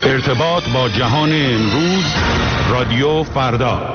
ارتباط با جهان امروز، رادیو فردا.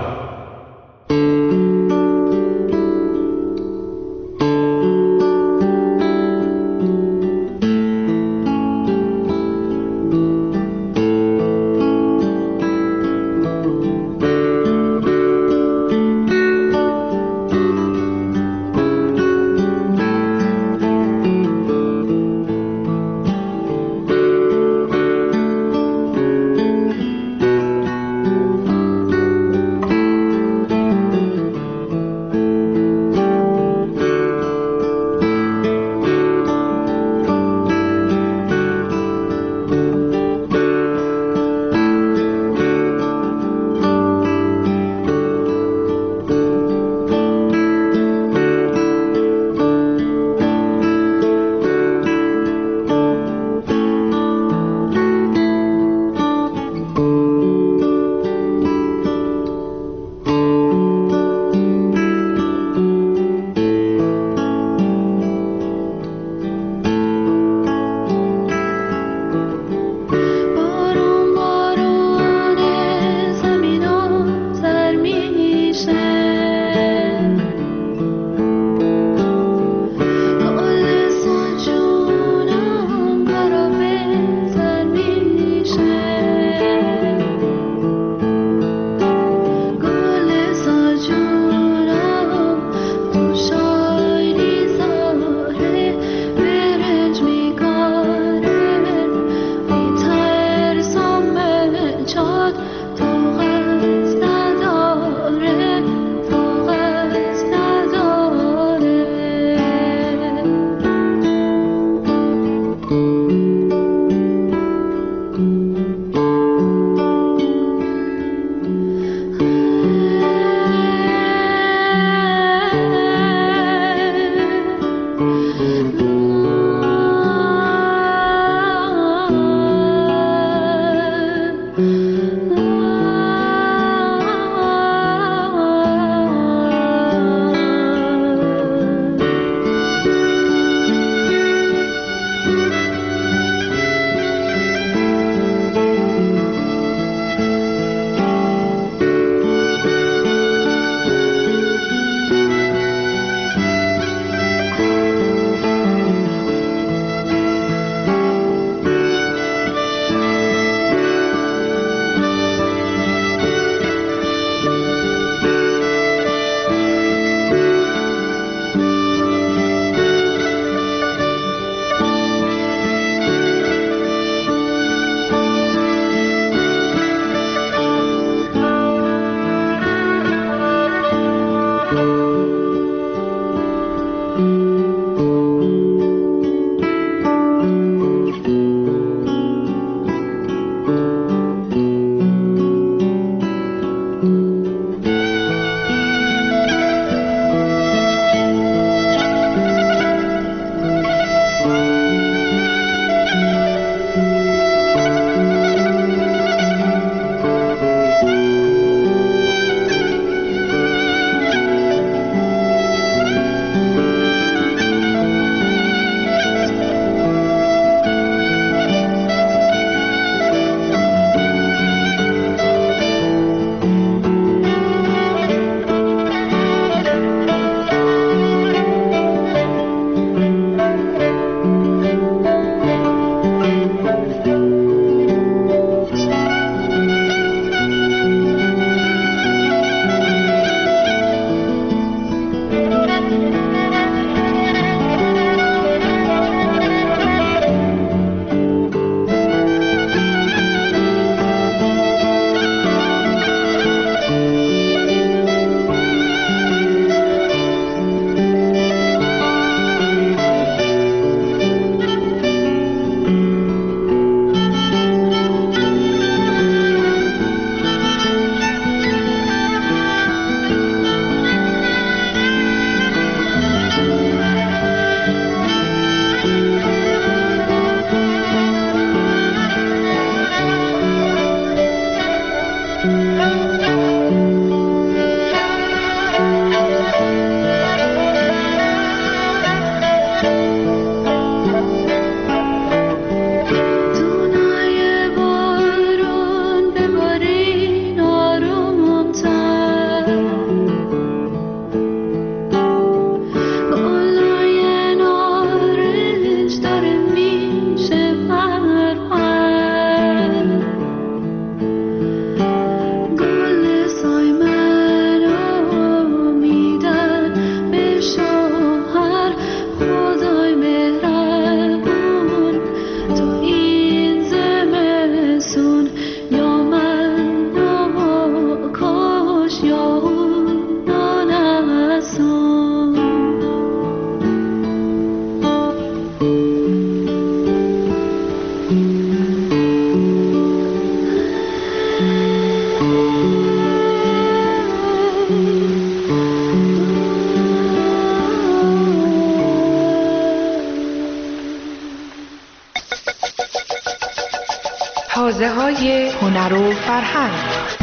حوزه‌های هنر و فرهنگ.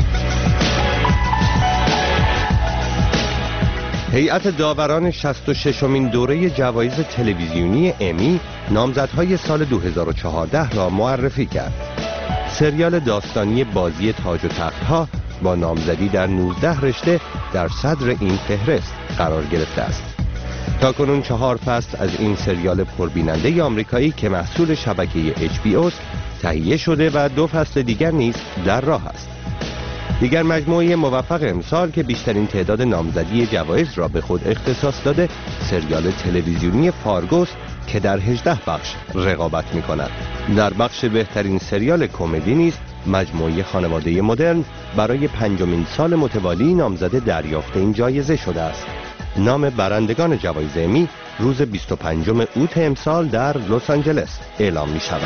هیئت داوران 66مین دوره جوایز تلویزیونی امی نامزدهای سال 2014 را معرفی کرد. سریال داستانی بازی تاج و تخت‌ها با نامزدی در 19 رشته در صدر این فهرست قرار گرفته است. تاکنون 4 فصل از این سریال پربیننده آمریکایی که محصول شبکه HBO است تهیه شده و 2 فصل دیگر نیز در راه است. دیگر مجموعه موفق امسال که بیشترین تعداد نامزدی جوایز را به خود اختصاص داده سریال تلویزیونی فارگوست که در 18 بخش رقابت می کند. در بخش بهترین سریال کمدی نیز مجموعه خانواده مدرن برای 5مین سال متوالی نامزد دریافت این جایزه شده است. نام برندگان جوایز امی روز 25 اوت امسال در لس آنجلس اعلام می شود.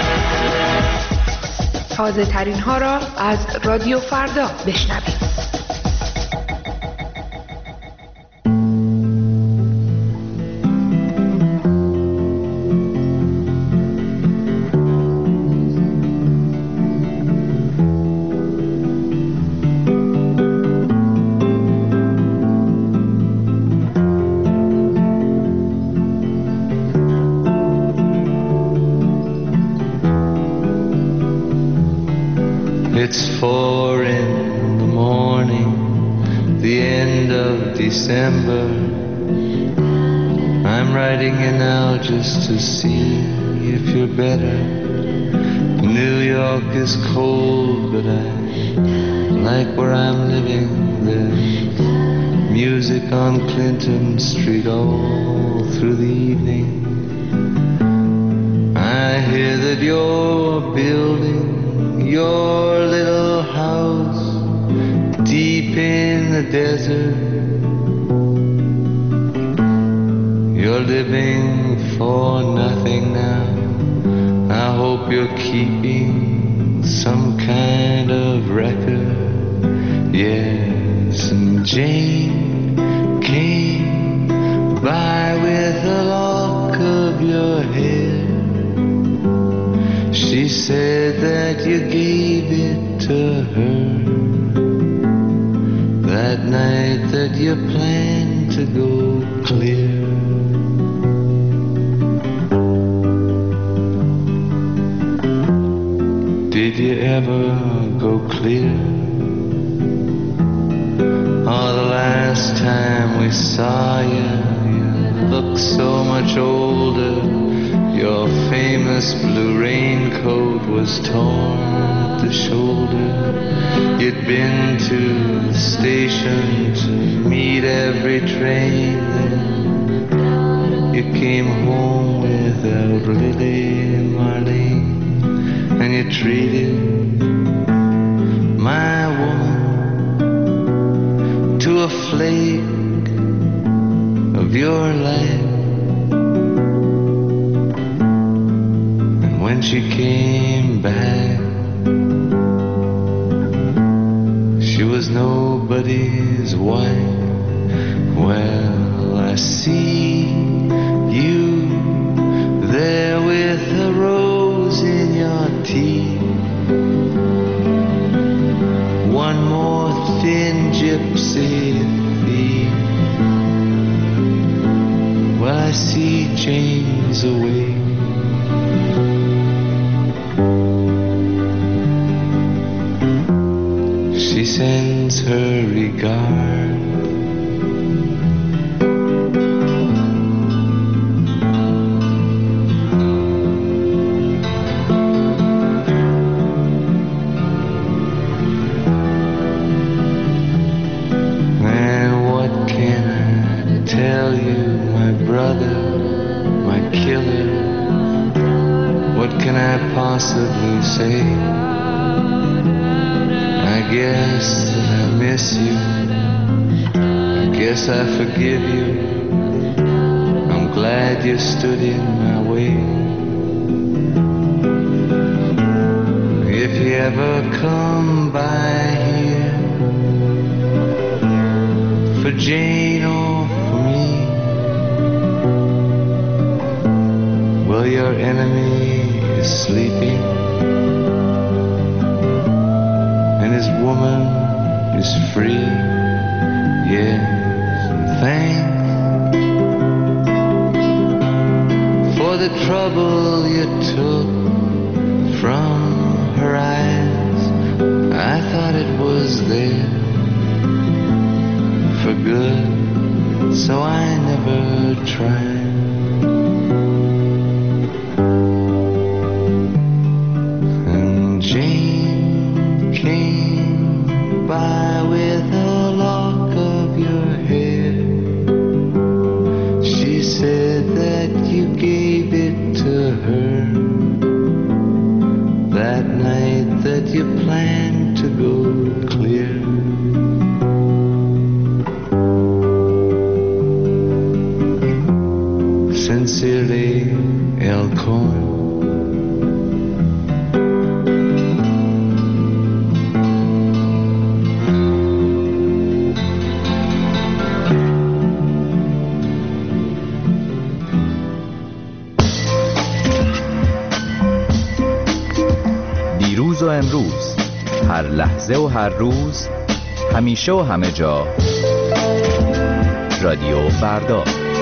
تازه ترین ها را از رادیو فردا بشنوید. It's 4 in the morning, the end of December. I'm writing you now just to see if you're better. New York is cold, but I like where I'm living. There's music on Clinton Street all through the evening. I hear that you're building your little house deep in the desert. You're living for nothing now. I hope you're keeping some kind of record. Yes, and Jane came by with a lock of your hair. She said that you gave it to her that night that you planned to go clear. Did you ever go clear? Oh, the last time we saw you, you looked so much older. Your famous blue raincoat was torn at the shoulder. You'd been to the station to meet every train. Then you came home without Lily Marlene, and you treated my woman to a flake of your life. When she came back, she was nobody's wife. Well, I see you there with a rose in your teeth. One more thin gypsy thief. Well, I see Jane's away. She sends her regard. And what can I tell you, my brother, my killer? What can I possibly say? I guess that I miss you. I guess I forgive you. I'm glad you stood in my way. If you ever come by here for Jane or for me, well, your enemy is sleeping. is free. Yes, and thanks for the trouble you took from her eyes. I thought it was there for good, so I never tried. And Jane came by with a lock of your hair. She said that you gave it to her that night that you planned to go clear. Sincerely, Elkhorn. دیروز و امروز، هر لحظه و هر روز، همیشه و همه جا، رادیو فردا.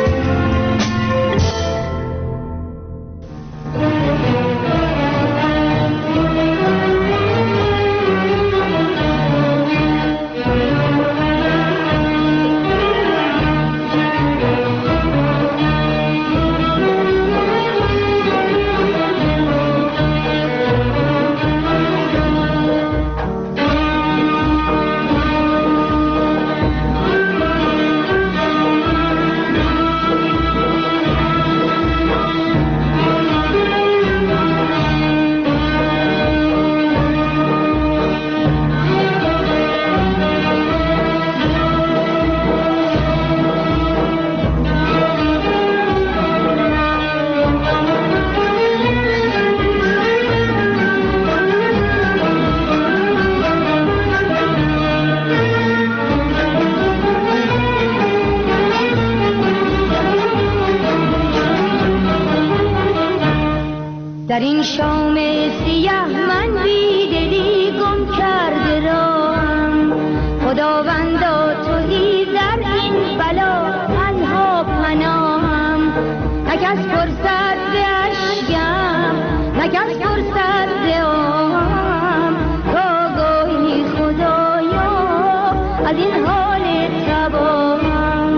در این شام سیاه من بیدلی گم کرده رام. خداوندا تویی در این بلا تنها پناهم. نکس فرصت به اشکم، نکس فرصت به آهم. تا گاهی خدایا از این حال تباهم.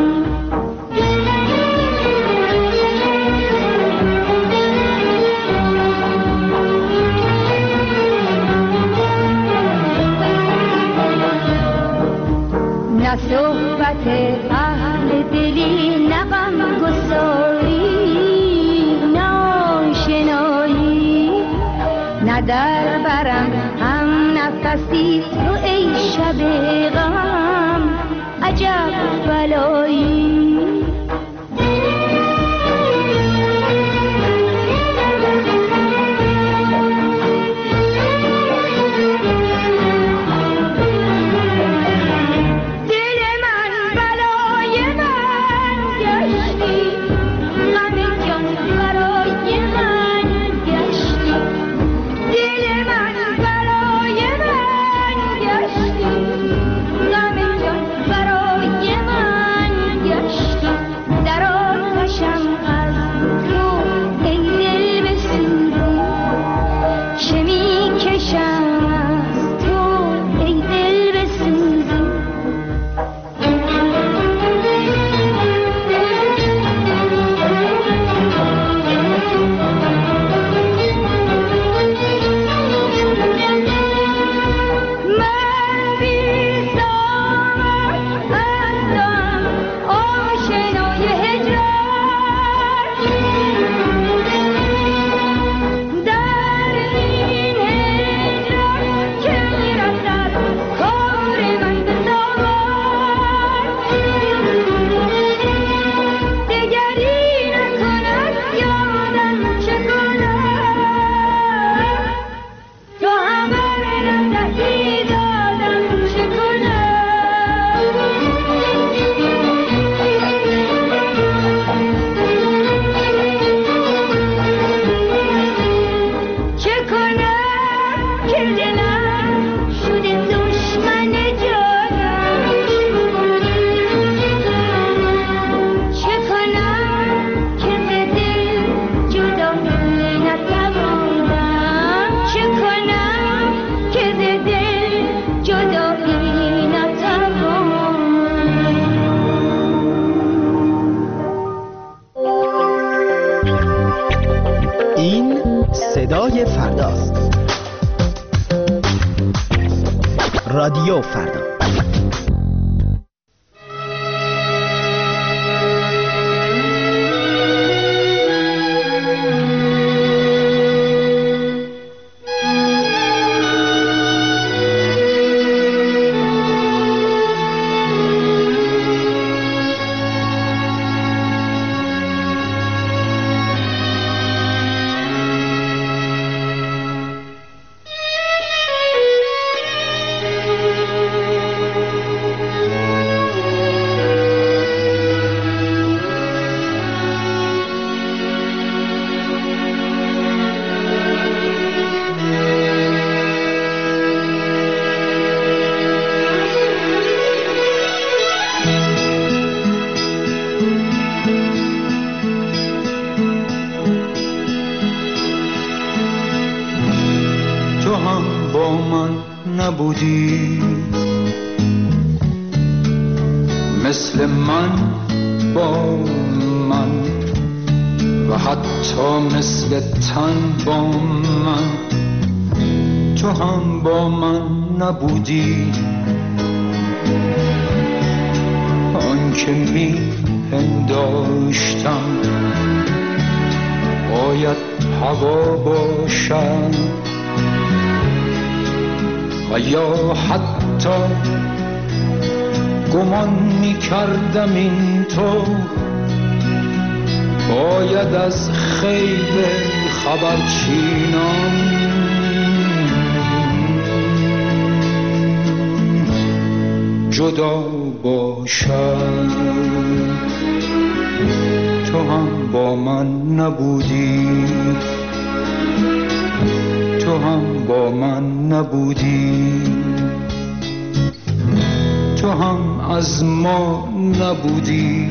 نه صحبت اهل دلی، نه غم گساری، نه آشنایی، نه در برم هم نفسی تو ای شب غم. عجب بلایی. رادیو فردا. نبودی مثل من با من و حتی مثل تن با من تو هم با من نبودی آن که می پنداشتم باید هوا باشم و یا حتی گمان می کردم این تو باید از خیل خبرچینان جدا باشم تو هم با من نبودی تو هم با من نبودی تو هم از ما نبودی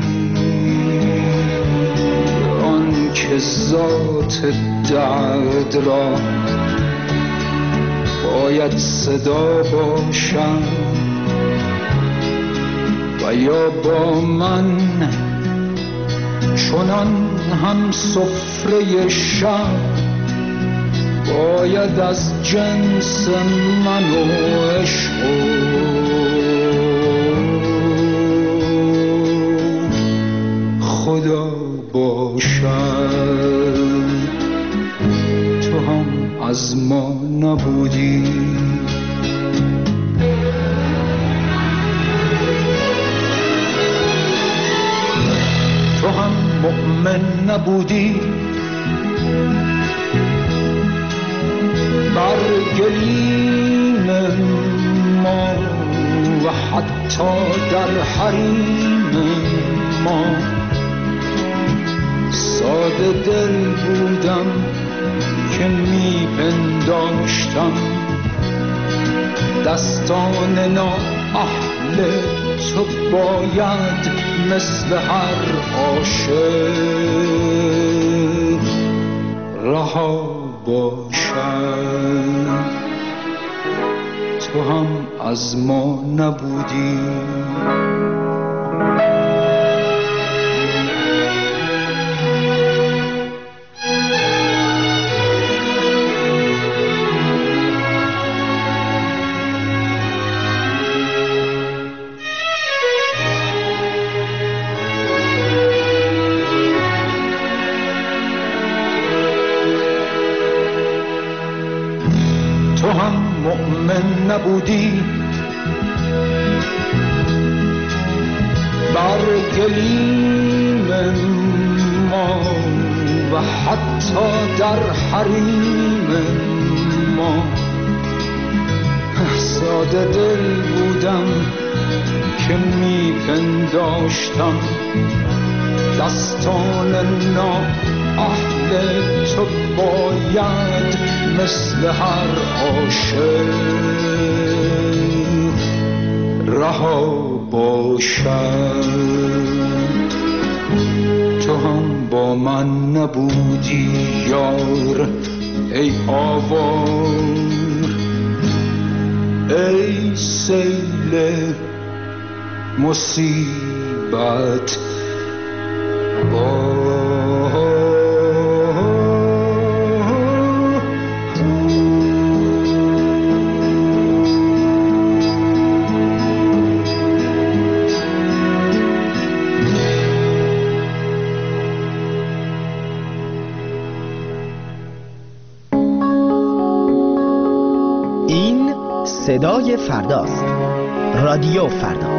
آن که ذات درد را باید صدا باشم و یا با من چنان هم سفره شب باید از جنس من و عشق خدا باشد تو هم از ما نبودی تو هم مؤمن نبودی بر گلیم ما و حتی در حریم ما ساده دل بودم که می پنداشتم دستان نااهل تو باید مثل هر عاشق رها باشد تو هم از ما نبودی تو هم مؤمن نبودی بر گلیم ما و حتی در حریم ما ساده دل بودم که می پنداشتم دستان نااهل تو باید مثل هر عاشق رها باشد تو هم با من نبودی یار ای آوار ای سیل مصیبت این صدای فرداست. رادیو فردا.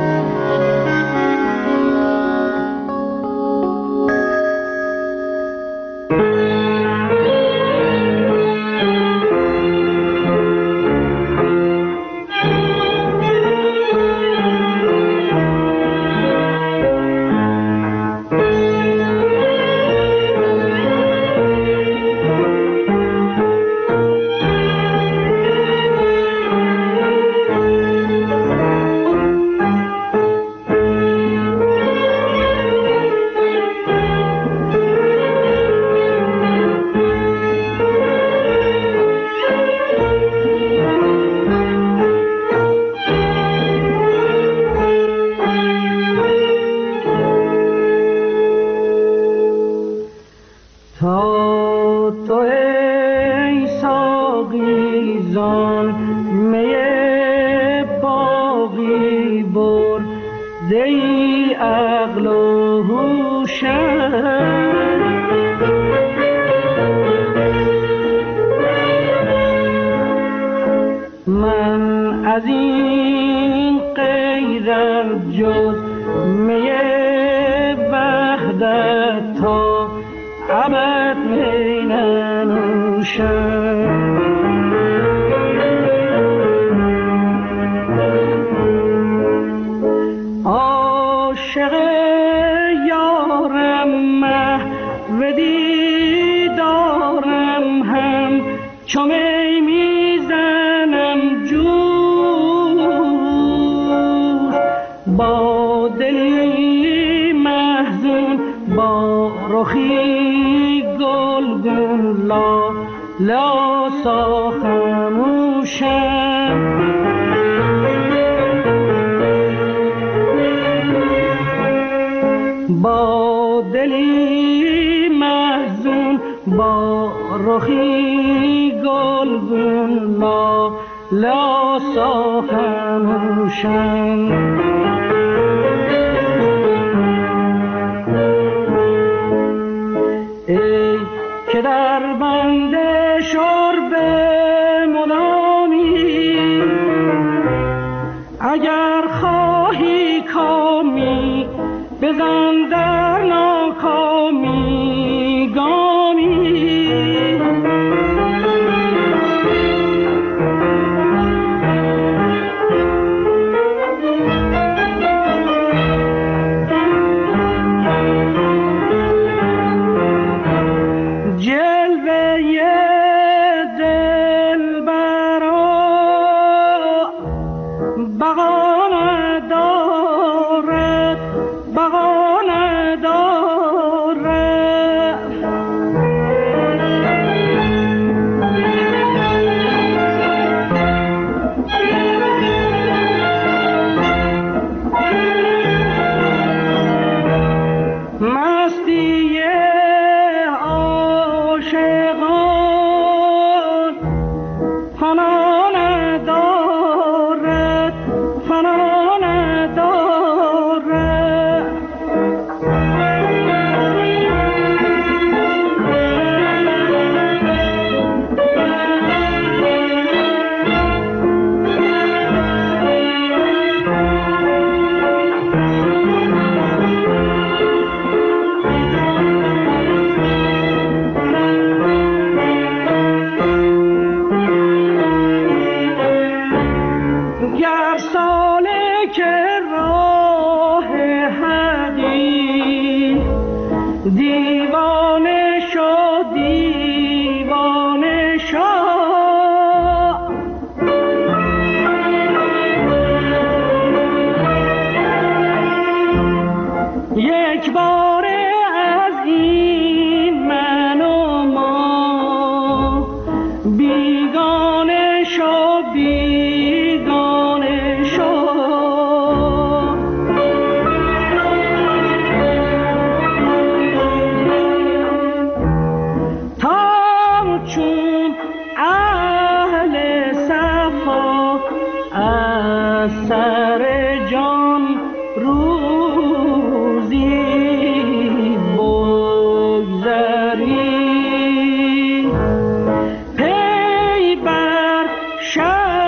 شهر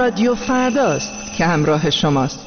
رادیو فرداست که همراه شماست.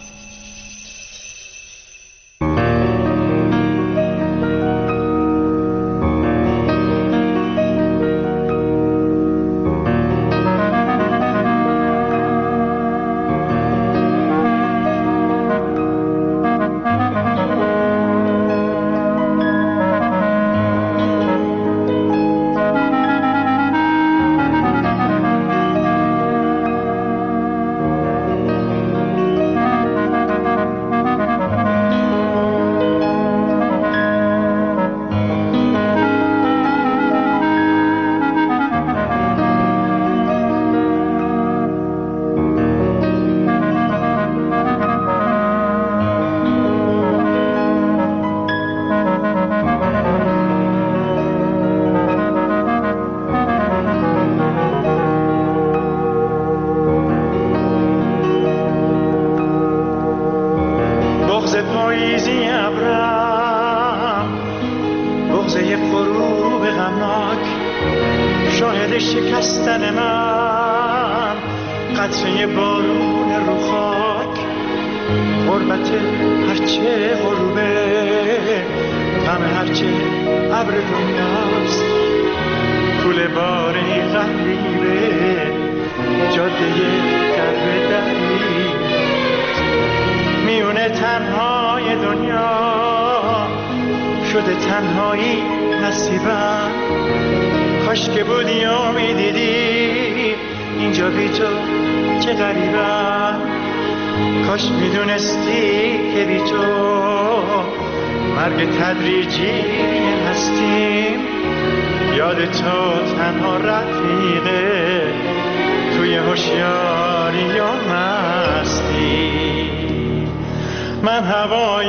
من هوای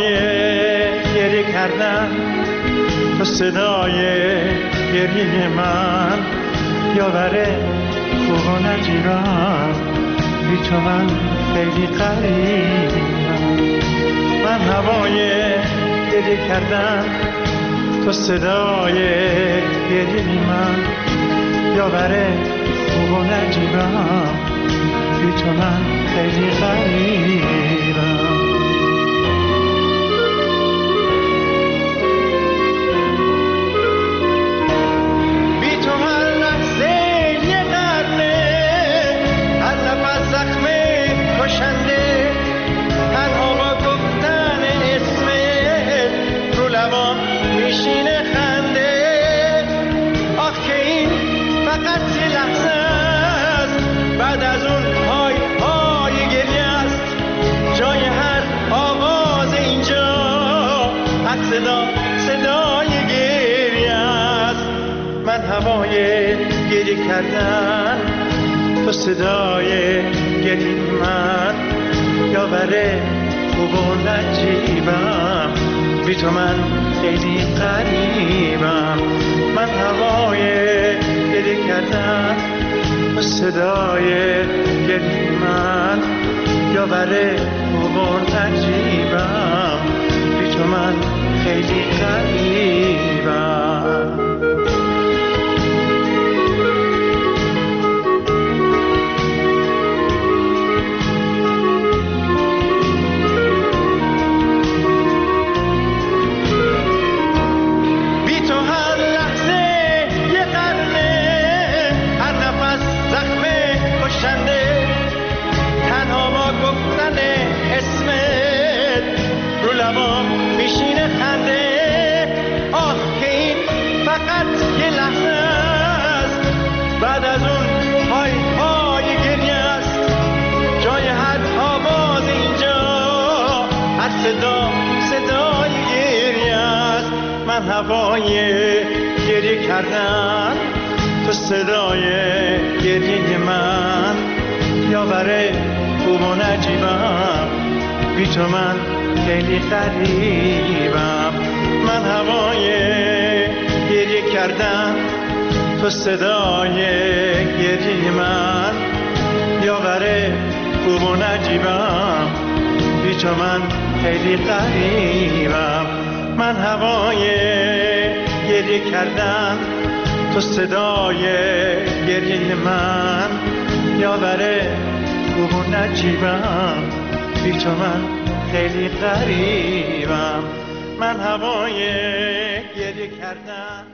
گریه کردم، تو صدای گریه من، یاور خوب و نجیبم، بی تو من خیلی غریبم. من هوای گریه کردم، تو صدای گریه من، یاور خوب و نجیبم، بی تو من خیلی غریبم. صدای گریه است. من هوای گریه کردن، تو صدای گریه من، یاور خوب و نجیبم، بی تو من خیلی غریبم. من هوای گریه کردن، تو صدای گریه من، یاور خوب و نجیبم، بی تو من خیلی غریبم. بی تو هر لحظه یه قرنه، هر نفس زخم کشنده، تنها با گفتن اسمت رو لبام میشینه خنده. آه که این فقط یه لحظه است، بعد از اون های های گریه است. جای هر آواز اینجا، هر صدا صدای گریه است. من هوای گریه کردن، تو صدای گریه من، یاور خوب و نجیبم، بی تو من خیلی غریبم. من هوای گریه کردم، تو صدای گریه من، یاور خوب و نجیبم، بی تو من خیلی غریبم. من هوای گریه کردم، تو صدای گریه من، یاور خوب و نجیبم، بی تو من خیلی غریبم، من هوای گریه کردم.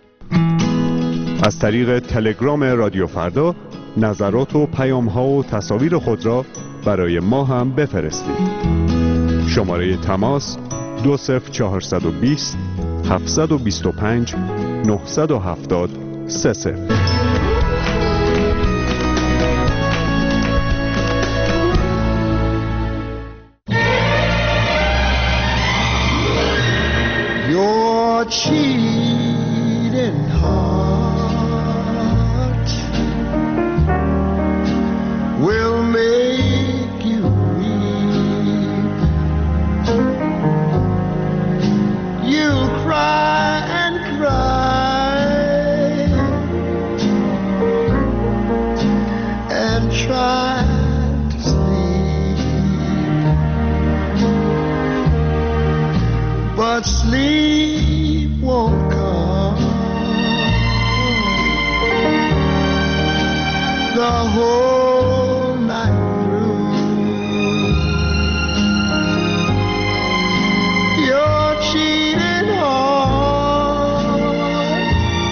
از طریق تلگرام رادیو فردا نظرات و پیام‌ها و تصاویر خود را برای ما هم بفرستید. شماره تماس 20420 725 970 30. Your cheating heart will make you weep. You'll cry and cry and try to sleep, but sleep won't come. The whole night through, your cheating heart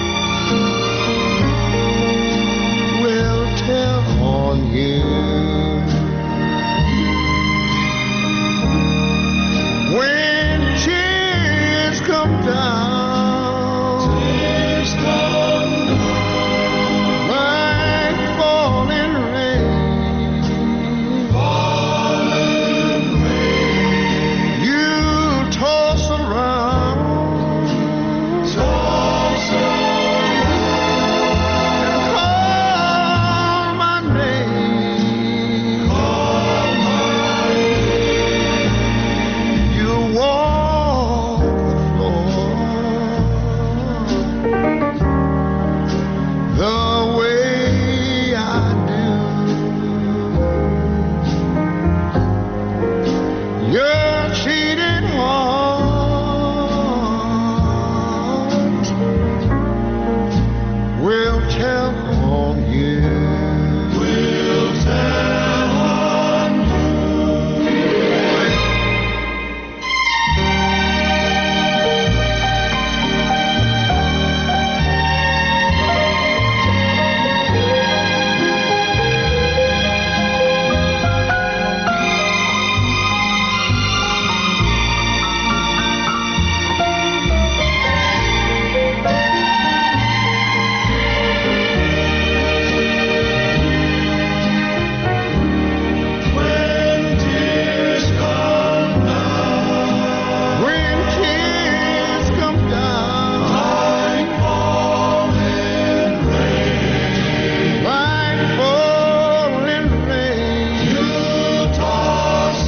will tell on you. When tears come down, like falling rain, you toss around, and call my name. You walk the floor the way I do. Your cheating heart will tell on you. Will tell on you. When tears come down, when tears come down, like falling rain, like falling rain, you toss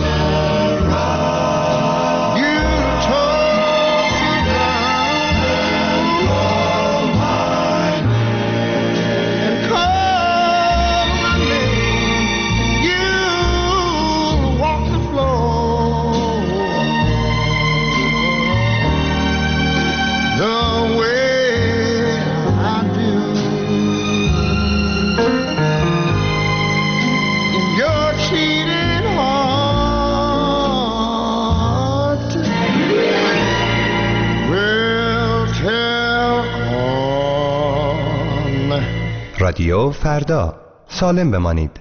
around, you toss around, and call my name, and call my name. You walk the floor the way I do. In your cheating heart will tell on. رادیو فردا، سالم بمانید.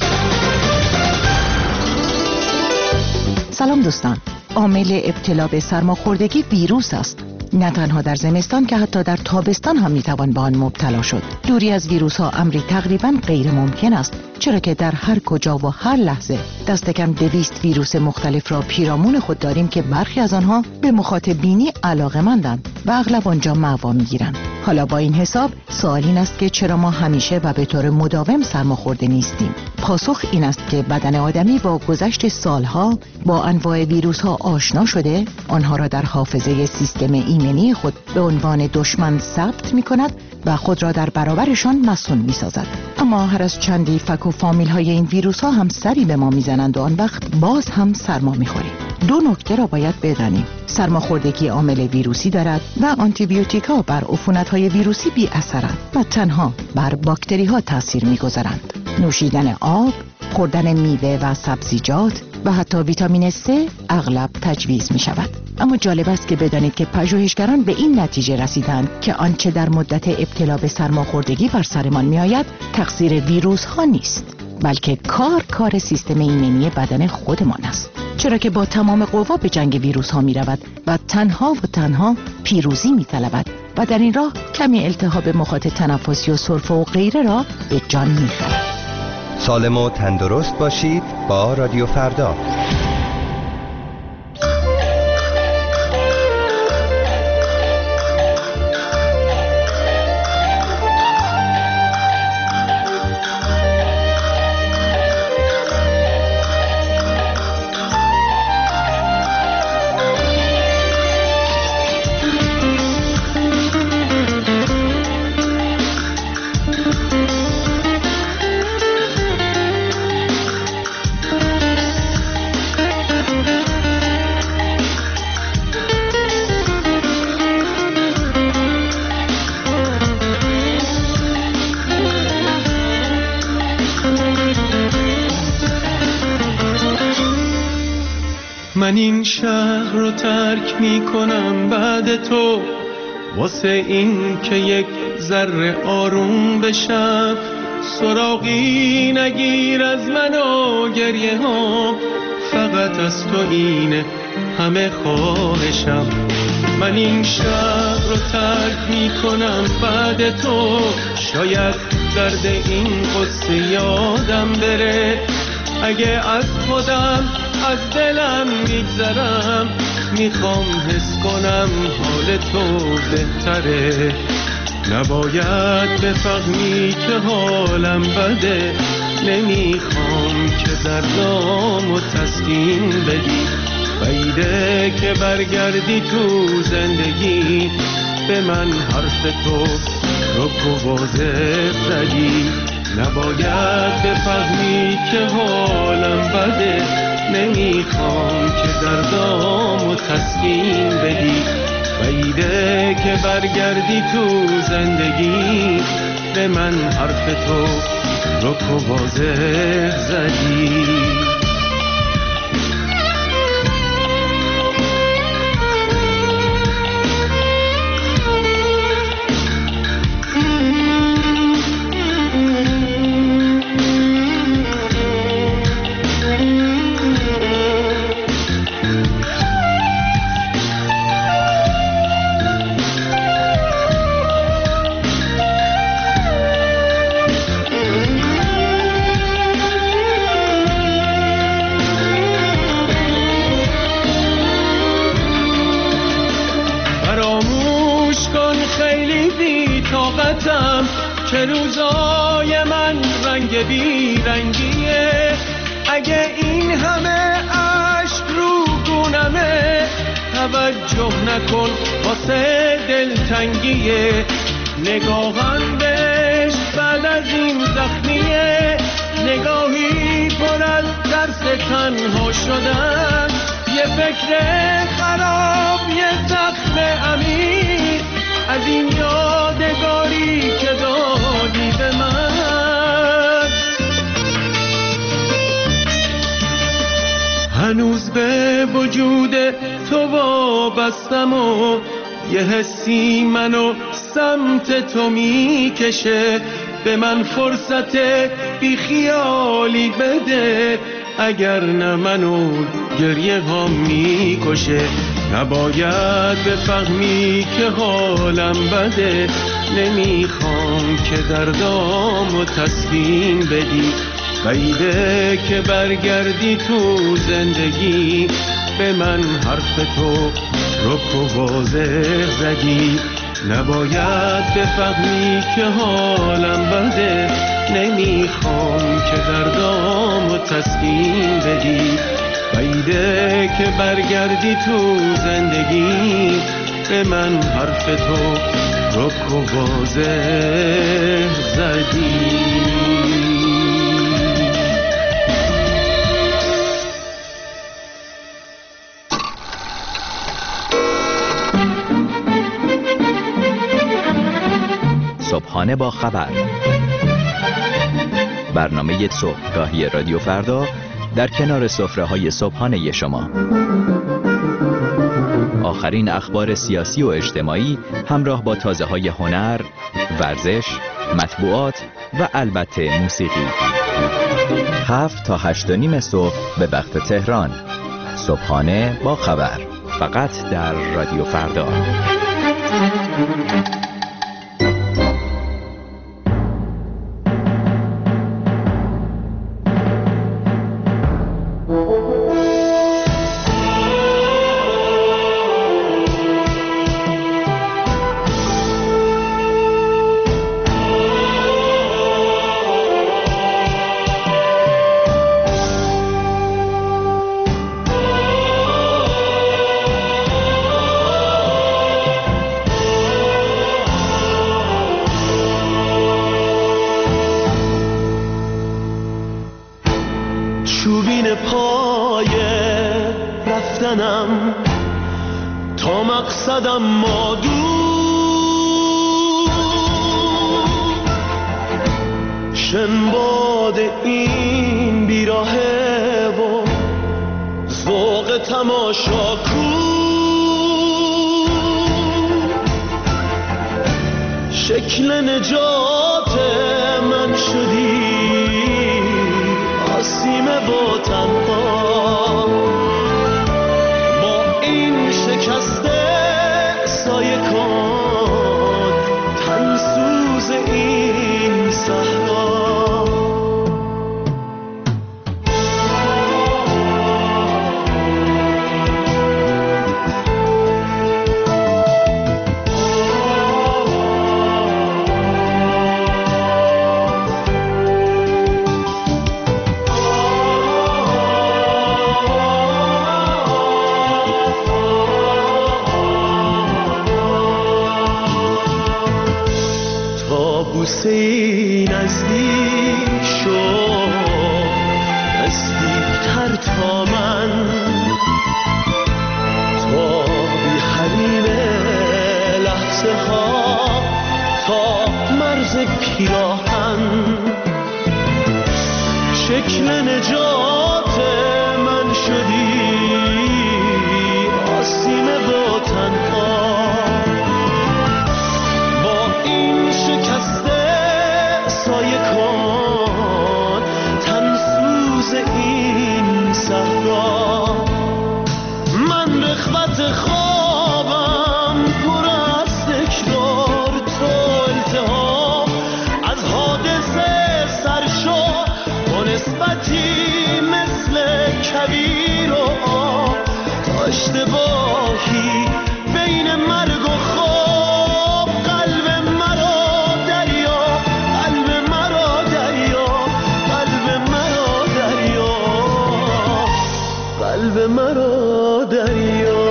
سلام دوستان. عامل ابتلا به سرماخوردگی ویروس است. نه تنها در زمستان که حتی در تابستان هم میتوان به آن مبتلا شد. دوری از ویروس ها امری تقریبا غیر ممکن است، چرا که در هر کجا و هر لحظه دست کم 200 ویروس مختلف را پیرامون خود داریم که برخی از آنها به مخاطب بینی علاقه‌مندند و اغلب آنجا مأوا میگیرند. حالا با این حساب سوال این است که چرا ما همیشه و به طور مداوم سرماخورده نیستیم؟ پاسخ این است که بدن آدمی با گذشت سالها با انواع ویروس ها آشنا شده، آنها را در حافظه سیستم ایمنی خود به عنوان دشمن ثبت می کند و خود را در برابرشان مسئول می سازد. اما هر از چندی فک و فامیل های این ویروس ها هم سری به ما می زنند و آن وقت باز هم سرما می خوریم. دو نکته را باید بدانیم. سرماخوردگی عامل ویروسی دارد و آنتیبیوتیکا بر عفونت‌های ویروسی بی اثرند و تنها بر باکتری‌ها تاثیر می‌گذارند. نوشیدن آب، خوردن میوه و سبزیجات و حتی ویتامین C اغلب تجویز می شود. اما جالب است که بدانید که پژوهشگران به این نتیجه رسیدند که آنچه در مدت ابتلا به سرماخوردگی بر سرمان می آید تقصیر ویروس ها نیست، بلکه کار سیستم ایمنی بدن خودمان است، چرا که با تمام قوا به جنگ ویروس ها می رود و تنها پیروزی می طلبد و در این راه کمی التهاب مخاط تنفسی و سرفه و غیره را به جان می خرد. سالم و تندرست باشید با رادیو فردا. من این شهر رو ترک می کنم بعد تو، واسه این که یک ذره آروم بشم، سراغی نگیر از من و گریه ها، فقط از تو اینه همه خواهشم. من این شهر رو ترک می کنم بعد تو، شاید درد این قصه یادم بره، اگه از خودم از دلم میگذرم، میخوام حس کنم حال تو بهتره. نباید بفهمی که حالم بده، نمیخوام که دردامو تسکین بدی، بعیده که برگردی تو زندگی، به من حرف تو رک و واضح زدی. نباید بفهمی که حالم بده، نمیخوام که دردامو تسکین بدی، بعیده که برگردی تو زندگی، به من حرف تو رک و واضح زدی. که روزای من رنگ بی رنگیه، اگه این همه عشق رو گونمه، توجه نکن واسه دلتنگیه. نگاهم بهش بعد از این زخمیه، نگاهی پر از درس تنها شدن، یه فکر خراب، یه زخم عمیق از این یادگاری که دادی به من. هنوز به وجود تو وابستم و یه حسی منو سمت تو میکشه، به من فرصت بی خیالی بده، اگر نه منو گریه ها میکشه. نباید بفهمی که حالم بده، نمیخوام که دردامو تسکین بدی، بعیده که برگردی تو زندگی، به من حرف تو رک و واضح زدی. نباید بفهمی که حالم بده، نمیخوام که دردامو تسکین بدی، بعیده که برگردی تو زندگی، به من حرف تو رک و واضح زدی. صبحانه با خبر. برنامه صبحگاهی رادیو فردا در کنار سفره‌های صبحانه شما. آخرین اخبار سیاسی و اجتماعی همراه با تازه‌های هنر، ورزش، مطبوعات و البته موسیقی. 7 تا 8:30 صبح به وقت تهران. صبحانه با خبر، فقط در رادیو فردا. چوبین پای رفتنم تا مقصدم ما دور، شنباد این بیراهه و ذوق تماشا کو، شکل نجات من شدی آسیمه با تنها، با این شکسته سایه کن تنسوز این صحرا. بوسه‌ای نزدیک شد، نزدیکتر تا من، تا بی حریم لحظه ها، تا مرز پیراهن، شکل نجات من شدی آسیمه با تنها، با این شکسته سایه کن تنسوز این صحرا. من رخوت خوابم پر از تکرار، تو التهاب از حادثه سرشو، با نسبتی مثل کویر و آب، تا اشتباهی بین مرگ و خواب، قلب مرا دریا، قلب مرا دریا، قلب مرا دریا، قلب مرا دریا.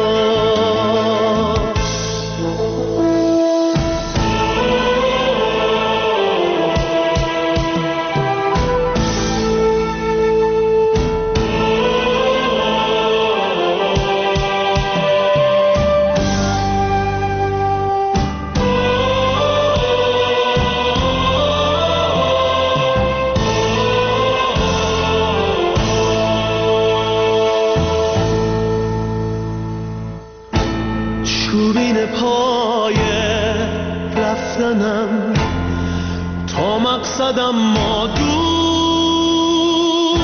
چوبین پای رفتنم تا مقصدم ما دور،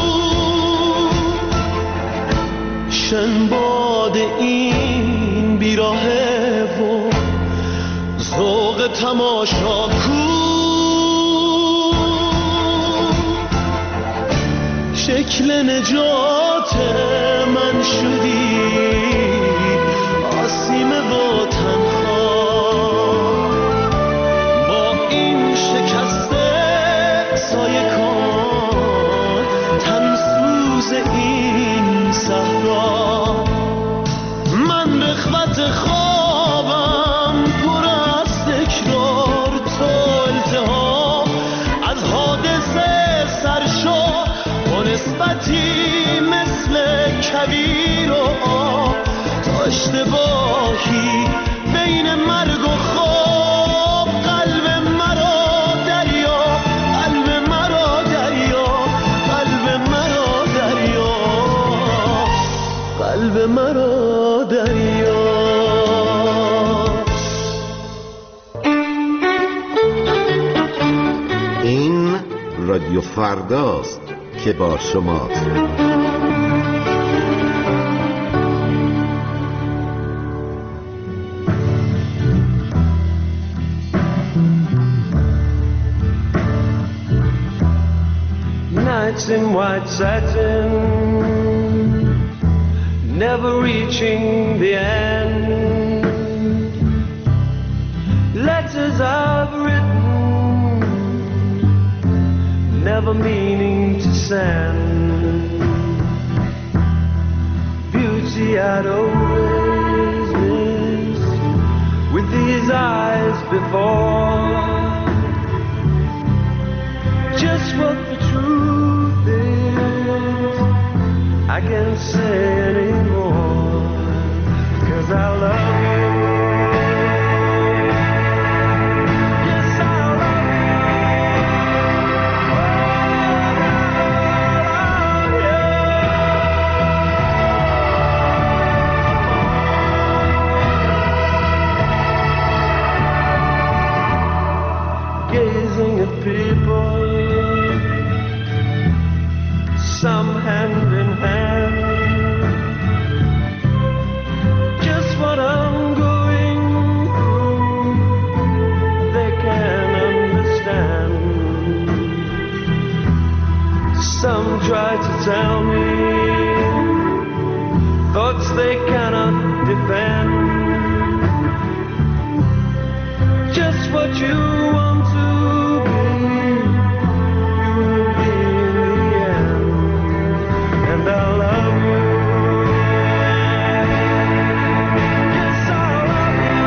شنباد این بیراهه و ذوق تماشا کو، شکل نجات من شدی آسیمه با تنها، با این شکسته سایه کن تنسوز این صحرا. من رخوت خوابم پر از تکرار، تو التهاب از حادثه سرشو، با نسبتی مثل کویر و آب، تا اشتباهی بین مرگ و خواب، قلب مرا دریا، قلب مرا دریا، رادیو فرداست که با شماست. Nights in white satin, never reaching the end. Letters I've written, never meaning to send. Beauty I'd always missed with these eyes before. Just what the truth is, I can't say anymore, 'cause I love you. Yes, I love you. Gazing at people, some hand in hand, just what I'm going through, they can understand. Some try to tell me thoughts they cannot defend. Just what you want to be, you will be in the end. And I love you. Yes, I love you.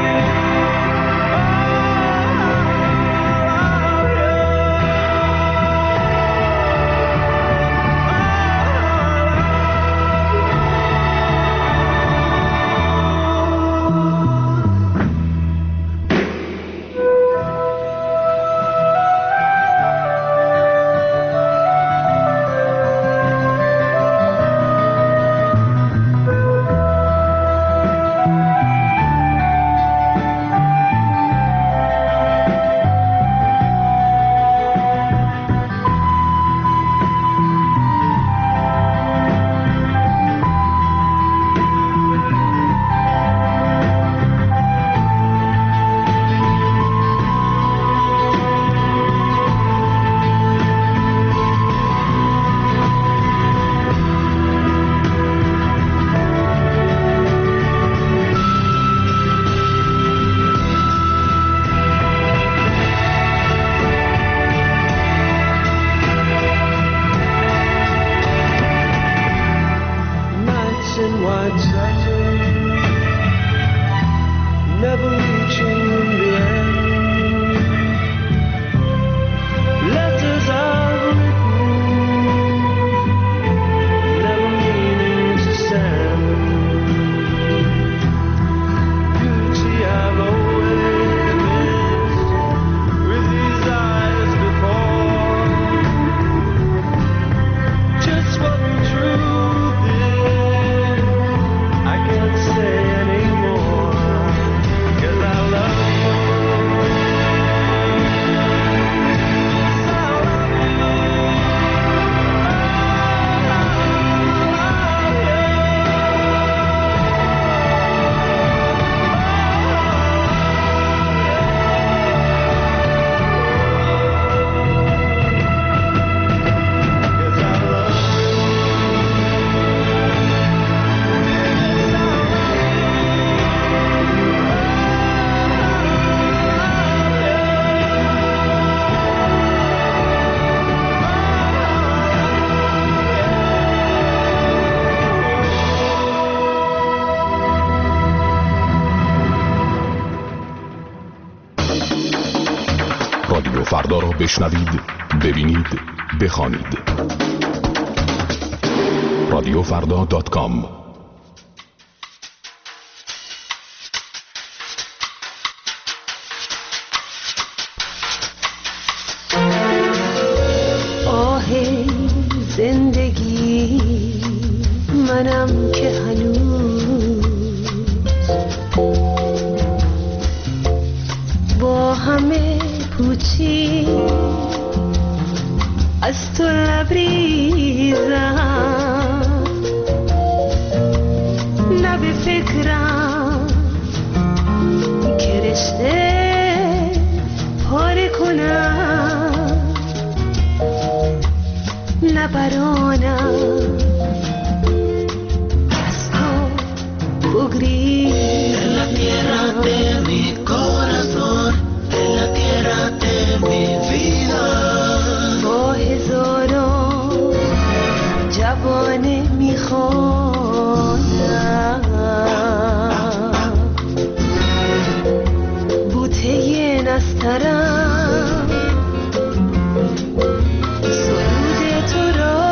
رادیو فردا را بشنوید، ببینید، بخوانید. radiofrda.com. آه زندگی منم که هنوز با همه پوچی رهبرانم از تو بگریزم. La tierra de mi corazón, la tierra de mi vida. با هزاران جوانه میخوانم بوته نسترم سرود تو را.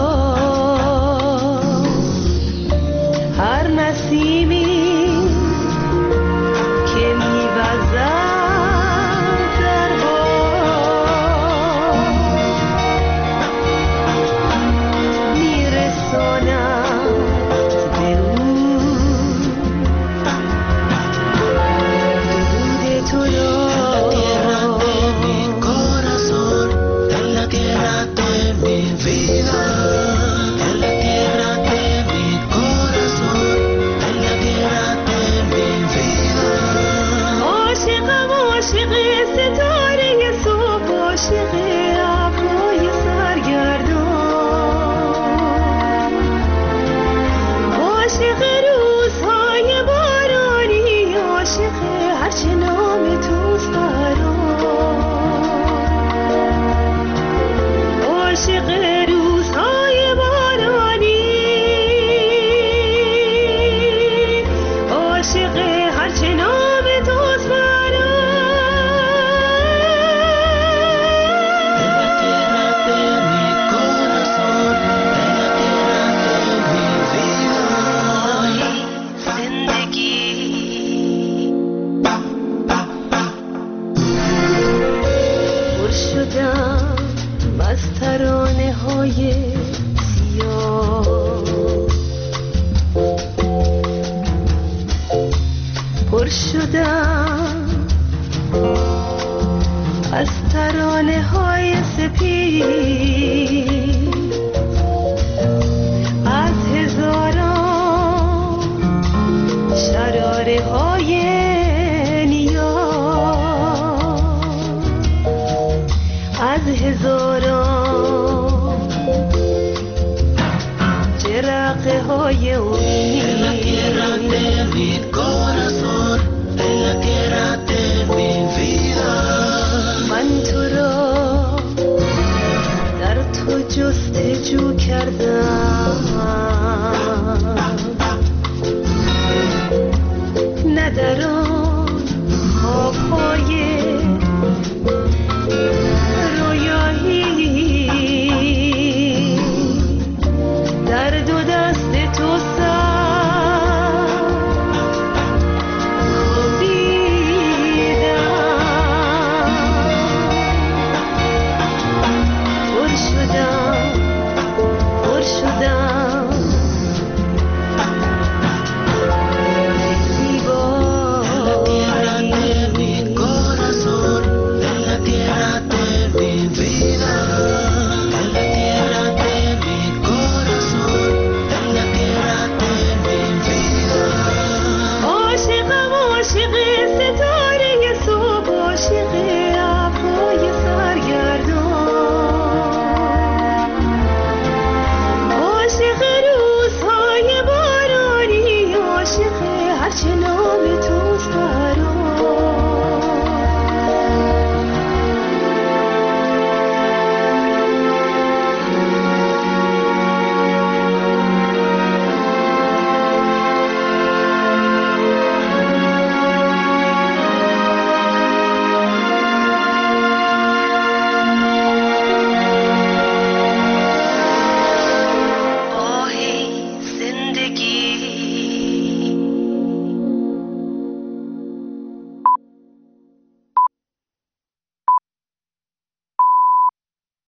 هر نسیمی که میوزد در باد میرساند به او درود تو را. پر شدم از ترانه های سپید، از هزاران شراره های نیاز، از هزاران جرقه های امید. من تو را در تو جستجو کردم،